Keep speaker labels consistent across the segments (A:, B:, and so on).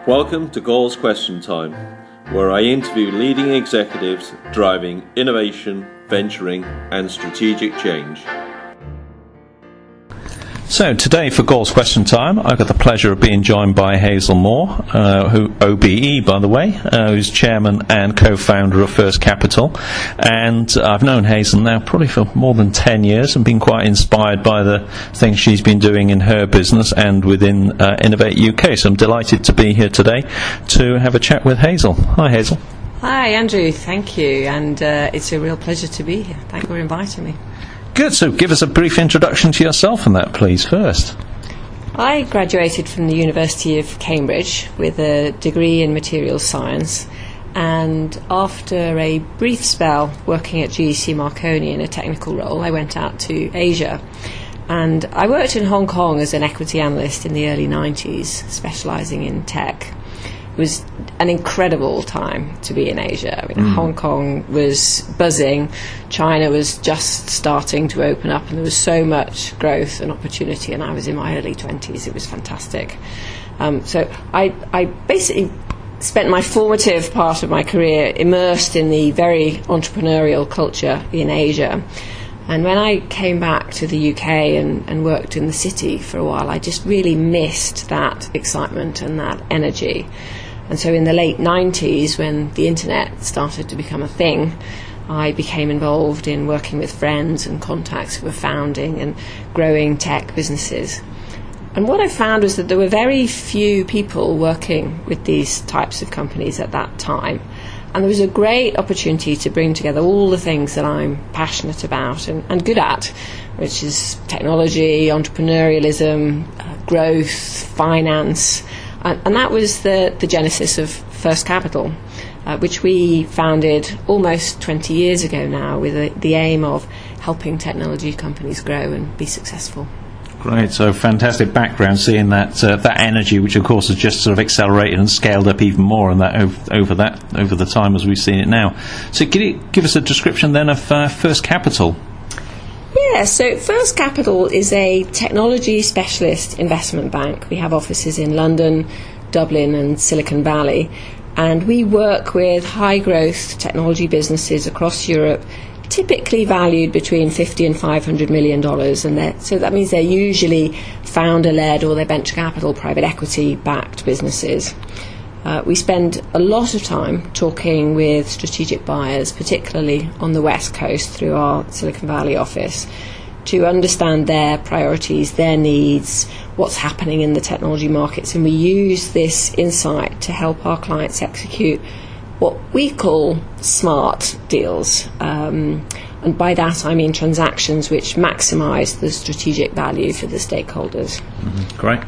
A: Welcome to Goals Question Time, where I interview leading executives driving innovation, venturing and strategic change.
B: So today for Goals Question Time, I've got the pleasure of being joined by Hazel Moore, who OBE by the way, who's chairman and co-founder of First Capital. And I've known Hazel now probably for more than 10 years and been quite inspired by the things she's been doing in her business and within Innovate UK. So I'm delighted to be here today to have a chat with Hazel. Hi Hazel.
C: Hi Andrew, thank you, and it's a real pleasure to be here. Thank you for inviting me.
B: Good, so give us a brief introduction to yourself and that, please, first.
C: I graduated from the University of Cambridge with a degree in materials science, and after a brief spell working at GEC Marconi in a technical role, I went out to Asia. And I worked in Hong Kong as an equity analyst in the early 90s, specialising in tech. It was an incredible time to be in Asia. I mean, Hong Kong was buzzing, China was just starting to open up, and there was so much growth and opportunity, and I was in my early 20s. It was fantastic. So I basically spent my formative part of my career immersed in the very entrepreneurial culture in Asia. And when I came back to the UK and worked in the city for a while, I just really missed that excitement and that energy. And so in the late 90s, when the internet started to become a thing, I became involved in working with friends and contacts who were founding and growing tech businesses. And what I found was that there were very few people working with these types of companies at that time. And there was a great opportunity to bring together all the things that I'm passionate about and good at, which is technology, entrepreneurialism, growth, finance. And that was the genesis of First Capital, which we founded almost 20 years ago now with the aim of helping technology companies grow and be successful.
B: Great, so fantastic background, seeing that energy, which of course has just sort of accelerated and scaled up even more, and that over the time as we've seen it now. So can you give us a description then of First Capital?
C: Yeah, so First Capital is a technology specialist investment bank. We have offices in London, Dublin and Silicon Valley, and we work with high growth technology businesses across Europe, typically valued between $50 and $500 million, and so that means they're usually founder-led or they're venture capital, private equity-backed businesses. We spend a lot of time talking with strategic buyers, particularly on the West Coast through our Silicon Valley office, to understand their priorities, their needs, what's happening in the technology markets, and we use this insight to help our clients execute what we call smart deals. And by that I mean transactions which maximise the strategic value for the stakeholders.
B: Great.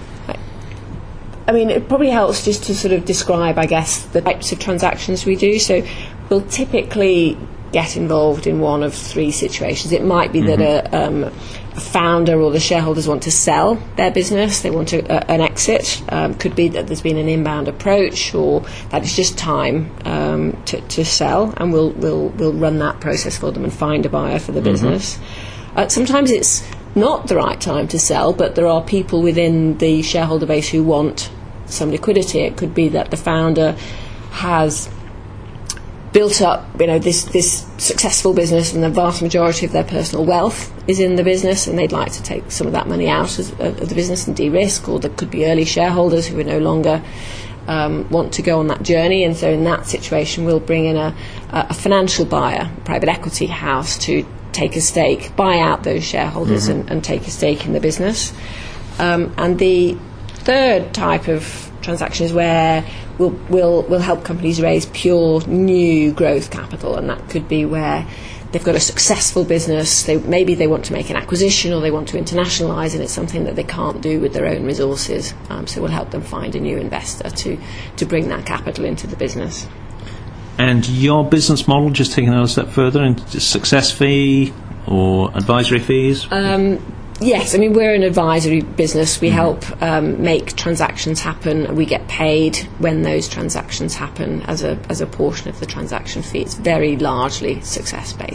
C: I mean, it probably helps just to sort of describe, I guess, the types of transactions we do. So we'll typically get involved in one of three situations. It might be that a founder or the shareholders want to sell their business, they want an exit. Could be that there's been an inbound approach, or that it's just time to sell, and we'll run that process for them and find a buyer for the business. Sometimes it's not the right time to sell, but there are people within the shareholder base who want some liquidity. It could be that the founder has built up, this successful business, and the vast majority of their personal wealth is in the business, and they'd like to take some of that money out of the business and de-risk. Or there could be early shareholders who are no longer want to go on that journey, and so in that situation we'll bring in a financial buyer, a private equity house, to take a stake, buy out those shareholders and take a stake in the business. And the third type of transaction is where we'll help companies raise pure new growth capital, and that could be where they've got a successful business, maybe they want to make an acquisition or they want to internationalise, and it's something that they can't do with their own resources. So we'll help them find a new investor to bring that capital into the business.
B: And your business model, just taking that a step further, into success fee or advisory fees?
C: Yes, I mean, we're an advisory business. We help make transactions happen. We get paid when those transactions happen as a portion of the transaction fee. It's very largely success-based.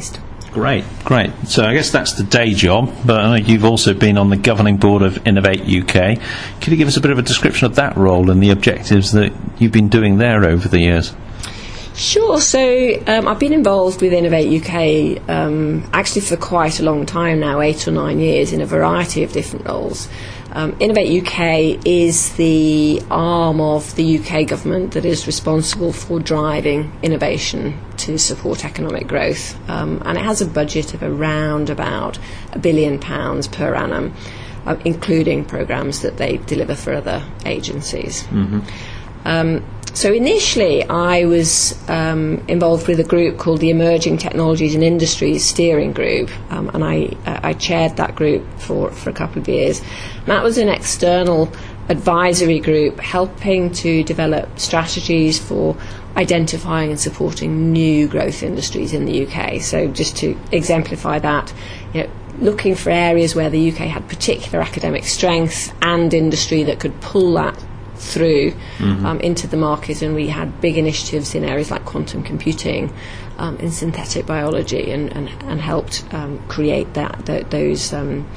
B: Great. So I guess that's the day job, but I know you've also been on the governing board of Innovate UK. Could you give us a bit of a description of that role and the objectives that you've been doing there over the years?
C: Sure. So I've been involved with Innovate UK actually for quite a long time now, 8 or 9 years, in a variety of different roles. Innovate UK is the arm of the UK government that is responsible for driving innovation to support economic growth, and it has a budget of around about £1 billion per annum, including programmes that they deliver for other agencies. So initially I was involved with a group called the Emerging Technologies and Industries Steering Group, and I chaired that group for a couple of years. And that was an external advisory group helping to develop strategies for identifying and supporting new growth industries in the UK. So just to exemplify that, looking for areas where the UK had particular academic strength and industry that could pull that through into the market, and we had big initiatives in areas like quantum computing, in synthetic biology, and helped create those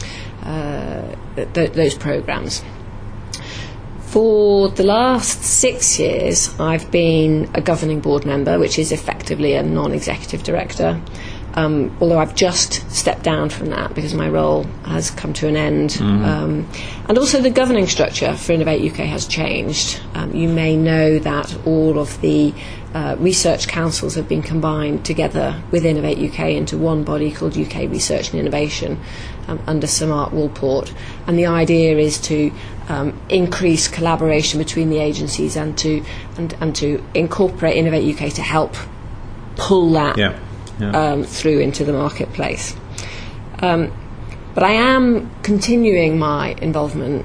C: programs. For the last 6 years, I've been a governing board member, which is effectively a non-executive director. Although I've just stepped down from that because my role has come to an end. And also the governing structure for Innovate UK has changed. You may know that all of the research councils have been combined together with Innovate UK into one body called UK Research and Innovation, under Sir Mark Woolport. And the idea is to increase collaboration between the agencies and to incorporate Innovate UK to help pull that through into the marketplace. But I am continuing my involvement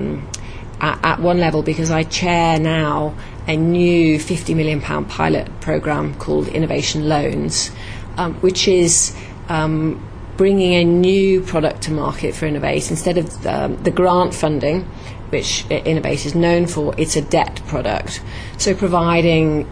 C: at one level because I chair now a new £50 million pilot programme called Innovation Loans, which is bringing a new product to market for Innovate. Instead of the grant funding, which Innovate is known for, it's a debt product. So providing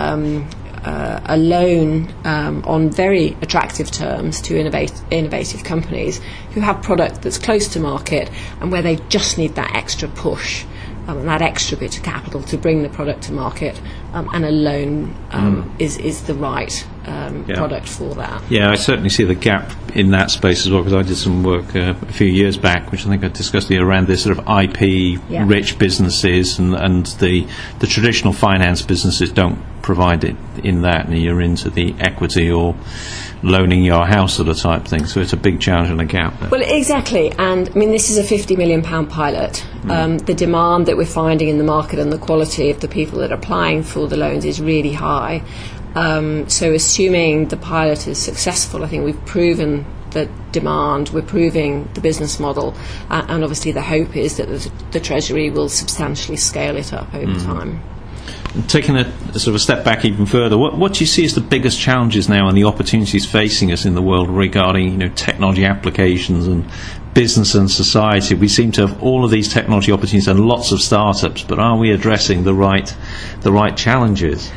C: a loan on very attractive terms to innovative companies who have product that's close to market and where they just need that extra push and that extra bit of capital to bring the product to market, and a loan is the right product for that.
B: Yeah, I certainly see the gap in that space as well, because I did some work a few years back, which I think I discussed around this sort of IP-rich businesses, and the traditional finance businesses don't provide it in that, and you're into the equity or loaning your house sort of type thing. So it's a big challenge and a gap there.
C: Well, exactly. And I mean, this is a £50 million pilot. The demand that we're finding in the market and the quality of the people that are applying for the loans is really high. So assuming the pilot is successful, I think we've proven the demand, we're proving the business model, and obviously the hope is that the Treasury will substantially scale it up over time.
B: Taking a sort of a step back even further, what do you see as the biggest challenges now and the opportunities facing us in the world regarding technology applications and business and society? We seem to have all of these technology opportunities and lots of startups, but are we addressing the right challenges?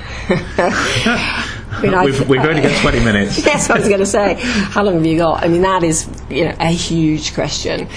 B: We've only got 20 minutes.
C: Yes, I was going to say, how long have you got? I mean, that is a huge question.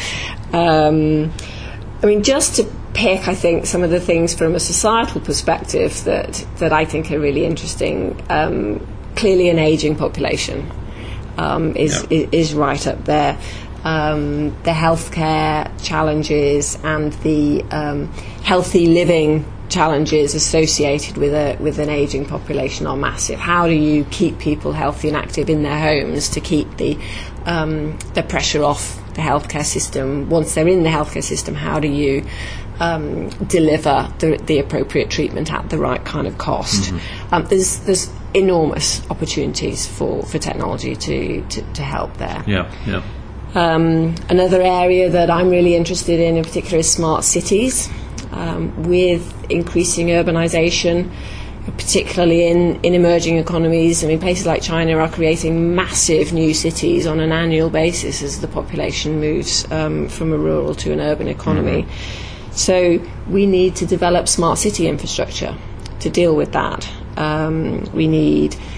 C: I mean, just to pick, I think, some of the things from a societal perspective that I think are really interesting. Clearly, an ageing population is right up there. The healthcare challenges and the healthy living challenges associated with an ageing population are massive. How do you keep people healthy and active in their homes to keep the pressure off the healthcare system? Once they're in the healthcare system, how do you deliver the appropriate treatment at the right kind of cost? There's enormous opportunities for technology to help there. Another area that I'm really interested in particular is smart cities. With increasing urbanisation, particularly in emerging economies. I mean, places like China are creating massive new cities on an annual basis as the population moves from a rural to an urban economy. So we need to develop smart city infrastructure to deal with that. We need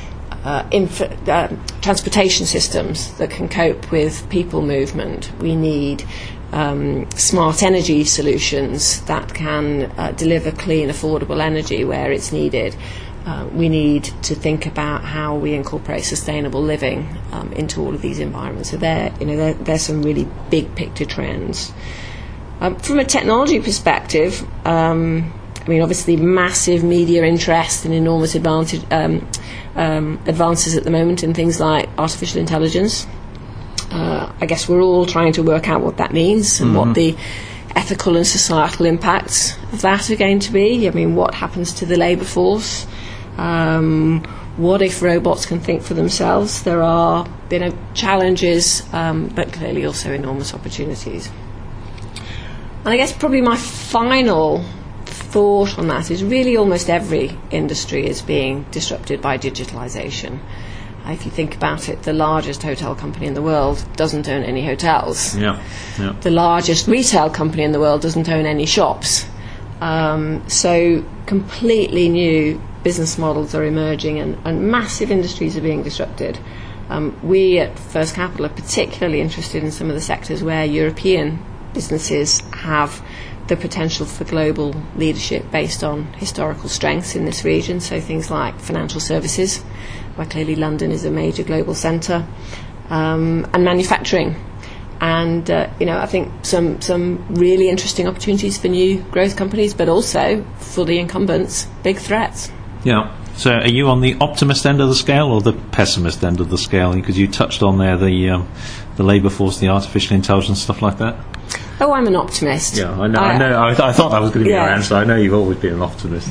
C: transportation systems that can cope with people movement. We need smart energy solutions that can deliver clean, affordable energy where it's needed. We need to think about how we incorporate sustainable living into all of these environments. So there's some really big picture trends. From a technology perspective, obviously massive media interest and enormous advances at the moment in things like artificial intelligence. I guess we're all trying to work out what that means and what the ethical and societal impacts of that are going to be. What happens to the labour force? What if robots can think for themselves? There are challenges, but clearly also enormous opportunities. And I guess probably my final thought on that is really almost every industry is being disrupted by digitalisation. If you think about it, the largest hotel company in the world doesn't own any hotels.
B: Yeah.
C: The largest retail company in the world doesn't own any shops. So completely new business models are emerging and massive industries are being disrupted. We at First Capital are particularly interested in some of the sectors where European businesses have the potential for global leadership based on historical strengths in this region. So things like financial services, where clearly London is a major global centre, and manufacturing. And I think some really interesting opportunities for new growth companies, but also for the incumbents, big threats.
B: Yeah. So are you on the optimist end of the scale or the pessimist end of the scale? Because you touched on there the labour force, the artificial intelligence, stuff like that.
C: Oh, I'm an optimist.
B: Yeah, I know. I thought that was going to be your answer. I know you've always been an optimist.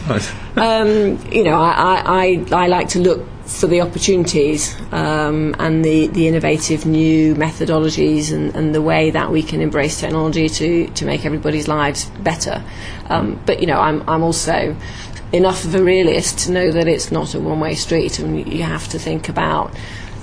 C: I like to look for the opportunities and the innovative new methodologies and the way that we can embrace technology to make everybody's lives better. But I'm also enough of a realist to know that it's not a one-way street, and you have to think about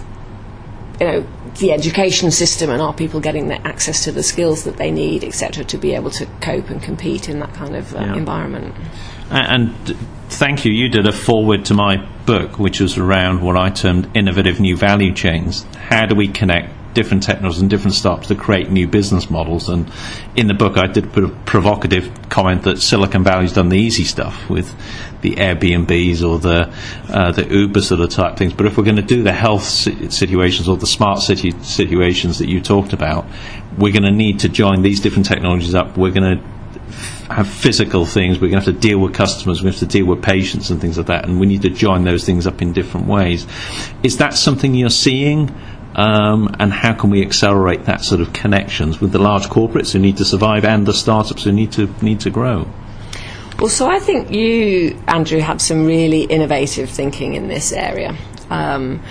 C: the education system and are people getting the access to the skills that they need, etc., to be able to cope and compete in that kind of environment. And
B: thank you. You did a foreword to my book, which was around what I termed innovative new value chains. How do we connect different technologies and different startups to create new business models? And in the book I did put a provocative comment that Silicon Valley's done the easy stuff with the Airbnbs or the Uber sort of type things, but if we're going to do the health situations or the smart city situations that you talked about, we're going to need to join these different technologies up. We're going to have physical things, we're going to have to deal with customers, we have to deal with patients and things like that, and we need to join those things up in different ways. Is that something you're seeing? And how can we accelerate that sort of connections with the large corporates who need to survive and the startups who need to grow?
C: Well, so I think you, Andrew, have some really innovative thinking in this area, and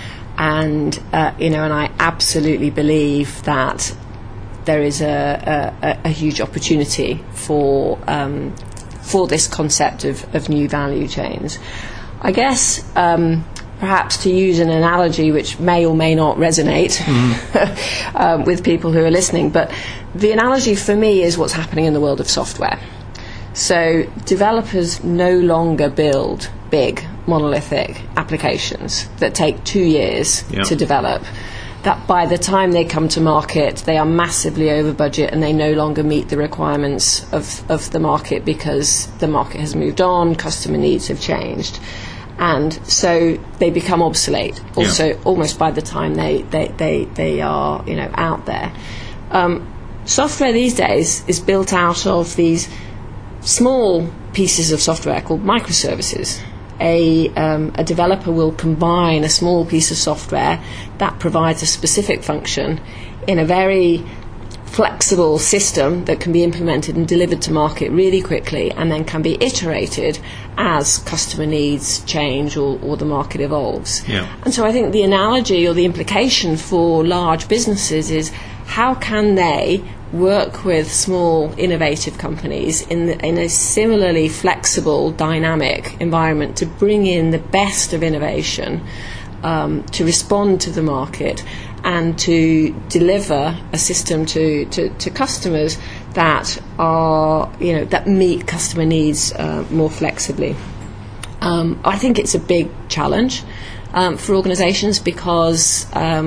C: I absolutely believe that there is a huge opportunity for this concept of new value chains. I guess. Perhaps to use an analogy which may or may not resonate with people who are listening, but the analogy for me is what's happening in the world of software. So developers no longer build big monolithic applications that take 2 years to develop. That by the time they come to market, they are massively over budget and they no longer meet the requirements of the market because the market has moved on, customer needs have changed. And so they become obsolete. Also, almost by the time they are out there. Software these days is built out of these small pieces of software called microservices. A developer will combine a small piece of software that provides a specific function in a very flexible system that can be implemented and delivered to market really quickly and then can be iterated as customer needs change or the market evolves. And so I think the analogy or the implication for large businesses is how can they work with small innovative companies in a similarly flexible dynamic environment to bring in the best of innovation to respond to the market and to deliver a system to customers that are that meet customer needs more flexibly. I think it's a big challenge. for organisations because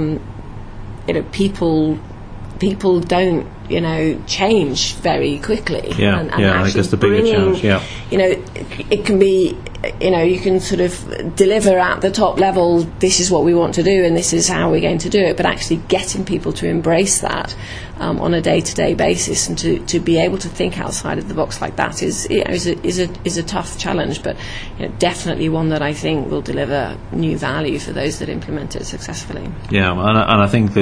C: people don't change very quickly.
B: And I think that's the bigger challenge.
C: It can be, you can sort of deliver at the top level, this is what we want to do and this is how we're going to do it, but actually getting people to embrace that on a day-to-day basis and to be able to think outside of the box like that is a tough challenge, but definitely one that I think will deliver new value for those that implement it successfully.
B: And I think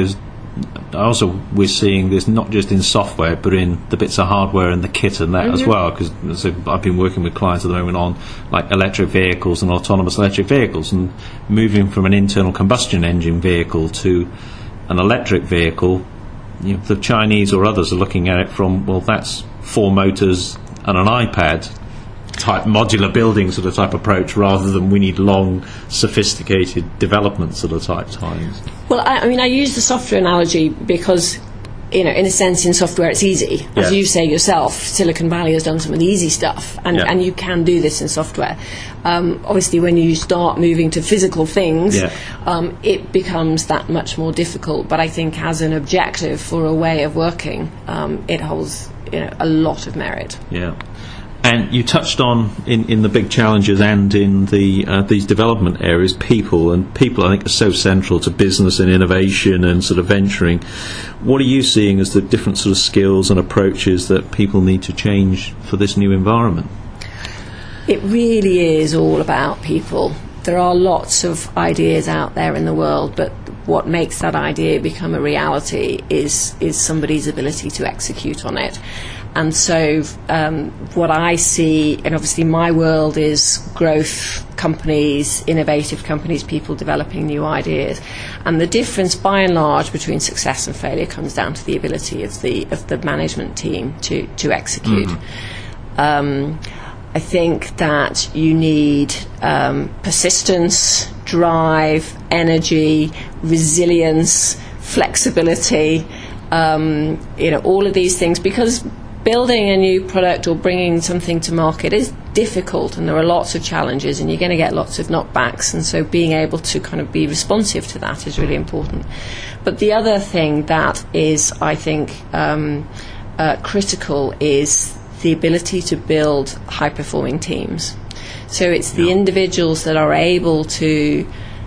B: we're seeing this not just in software but in the bits of hardware and the kit and that as well, because I've been working with clients at the moment on like electric vehicles and autonomous electric vehicles, and moving from an internal combustion engine vehicle to an electric vehicle. The Chinese or others are looking at it from, well, that's 4 motors and an iPad type modular building sort of type approach, rather than we need long sophisticated development sort of type times.
C: Well, I use the software analogy because in a sense in software it's easy. As you say yourself, Silicon Valley has done some of the easy stuff, and you can do this in software. Obviously when you start moving to physical things, it becomes that much more difficult, but I think as an objective for a way of working, it holds a lot of merit.
B: And you touched on in the big challenges and in these development areas, people I think are so central to business and innovation and sort of venturing. What are you seeing as the different sort of skills and approaches that people need to change for this new environment?
C: It really is all about people. There are lots of ideas out there in the world, but what makes that idea become a reality is somebody's ability to execute on it. And so what I see, and obviously my world is growth companies, innovative companies, people developing new ideas. And the difference by and large between success and failure comes down to the ability of the management team to execute. I think that you need persistence, drive, energy, resilience, flexibility, all of these things, because building a new product or bringing something to market is difficult, and there are lots of challenges, and you're going to get lots of knockbacks, and so being able to kind of be responsive to that is really important. But the other thing that is, I think, critical is the ability to build high-performing teams. So it's the individuals that are able to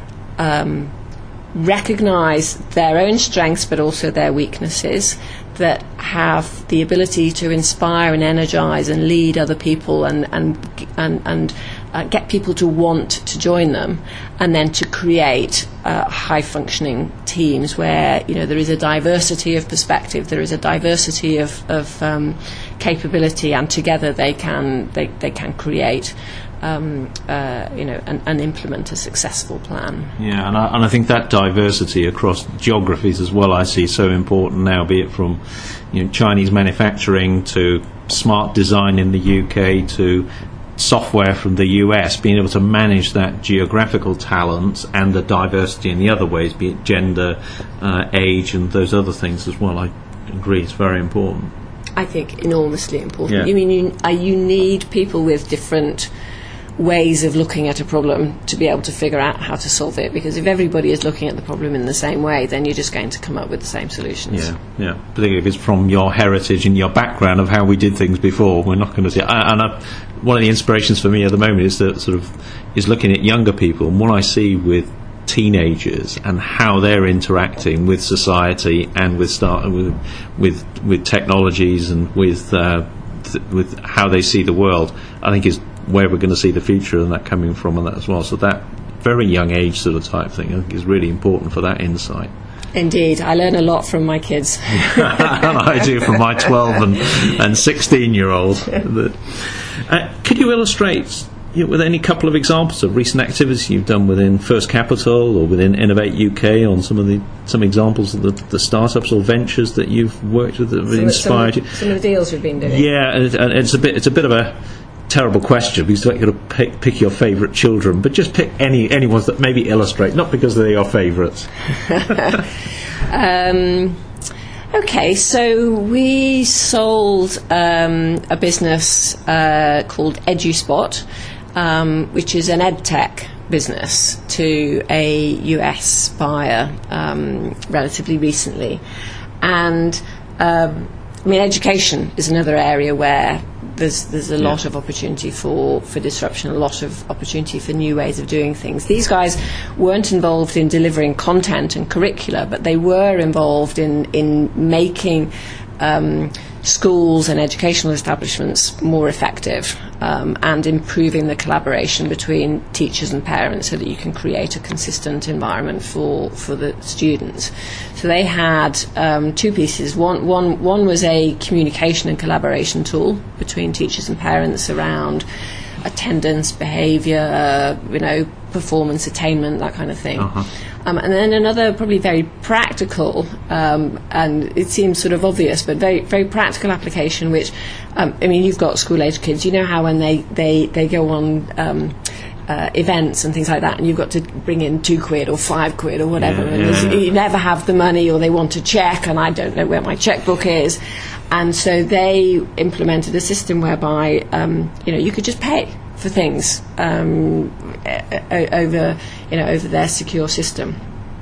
C: recognise their own strengths but also their weaknesses, that have the ability to inspire and energise and lead other people and get people to want to join them, and then to create high-functioning teams where there is a diversity of perspective, there is a diversity of capability, and together they can create and implement a successful plan.
B: And I think that diversity across geographies as well, I see so important now, be it from Chinese manufacturing to smart design in the UK to software from the US, being able to manage that geographical talent and the diversity in the other ways, be it gender, age, and those other things as well. I agree, it's very important.
C: I think enormously important. You mean you need people with different ways of looking at a problem to be able to figure out how to solve it, because if everybody is looking at the problem in the same way, then you're just going to come up with the same solutions.
B: Particularly if it's from your heritage and your background of how we did things before. We're not going to see one of the inspirations for me at the moment is looking at younger people, and what I see with teenagers and how they're interacting with society and with technologies and with how they see the world, I think is where we're going to see the future, and that coming from and that as well. So that very young age sort of type thing, I think, is really important for that insight.
C: Indeed, I learn a lot from my kids.
B: And I do from my 12 and 16-year-old. Could you illustrate with any couple of examples of recent activities you've done within First Capital or within Innovate UK on some examples of the startups or ventures that you've worked with that have inspired you?
C: Some of the deals we've been doing.
B: Yeah, and it's a bit of a terrible question because you've got to pick your favourite children, but just pick any ones that maybe illustrate, not because they're your favourites.
C: Okay, so we sold a business called EduSpot, which is an edtech business to a US buyer relatively recently. And education is another area where there's a lot of opportunity for disruption, a lot of opportunity for new ways of doing things. These guys weren't involved in delivering content and curricula, but they were involved in making schools and educational establishments more effective, and improving the collaboration between teachers and parents so that you can create a consistent environment for the students. So they had two pieces. One was a communication and collaboration tool between teachers and parents around attendance, behaviour, performance attainment, that kind of thing. And then another, probably very practical, and it seems sort of obvious, but very, very practical application, which, you've got school-age kids. You know how when they go on events and things like that, and you've got to bring in £2 or £5 or whatever, you never have the money, or they want to check, and I don't know where my checkbook is. And so they implemented a system whereby, you could just pay for things over their secure system,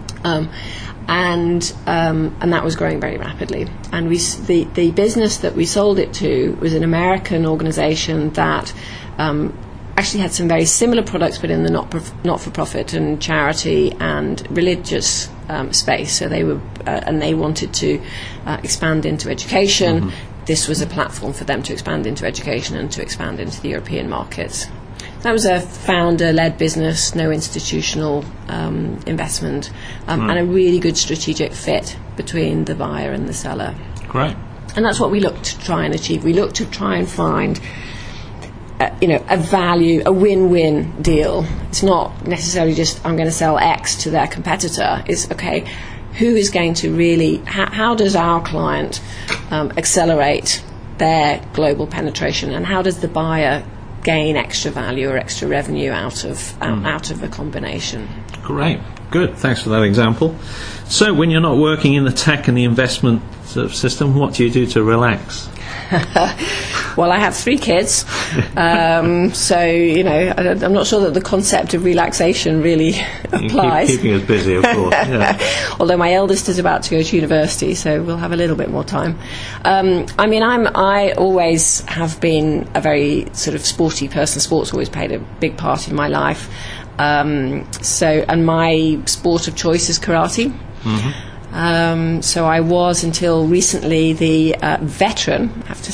C: and that was growing very rapidly. And the business that we sold it to was an American organisation that actually had some very similar products, but in the not-for-profit and charity and religious space. So they were, and they wanted to expand into education. This was a platform for them to expand into education and to expand into the European markets. That was a founder-led business, no institutional investment, and a really good strategic fit between the buyer and the seller.
B: Great.
C: And that's what we looked to try and achieve. We looked to try and find a value, a win-win deal. It's not necessarily just I'm going to sell X to their competitor. It's, okay, who is going to really, how does our client accelerate their global penetration, and how does the buyer gain extra value or extra revenue out of the combination?
B: Great. Good. Thanks for that example. So when you're not working in the tech and the investment sort of system, what do you do to relax?
C: Well, I have 3 kids, so I'm not sure that the concept of relaxation really applies.
B: Keeping us busy, of course. Yeah.
C: Although my eldest is about to go to university, so we'll have a little bit more time. I always have been a very sort of sporty person. Sports always played a big part in my life. And my sport of choice is karate. So I was, until recently, the veteran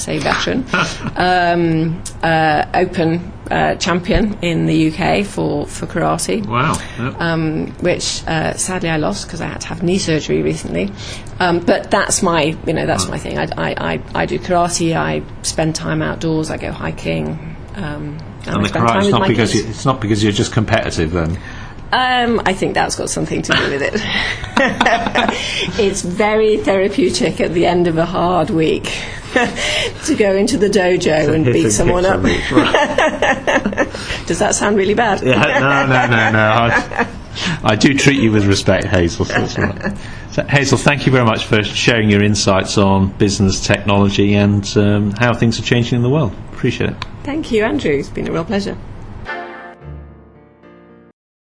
C: open champion in the UK for karate.
B: Wow. Yep.
C: Which sadly I lost because I had to have knee surgery recently. But that's my thing. I do karate. I spend time outdoors. I go hiking.
B: And the karate, it's not because you're just competitive then.
C: I think that's got something to do with it. It's very therapeutic at the end of a hard week to go into the dojo and beat someone up.
B: Right.
C: Does that sound really bad?
B: Yeah, no. I do treat you with respect, Hazel. So that's right. So, Hazel, thank you very much for sharing your insights on business technology and how things are changing in the world. Appreciate it.
C: Thank you, Andrew. It's been a real pleasure.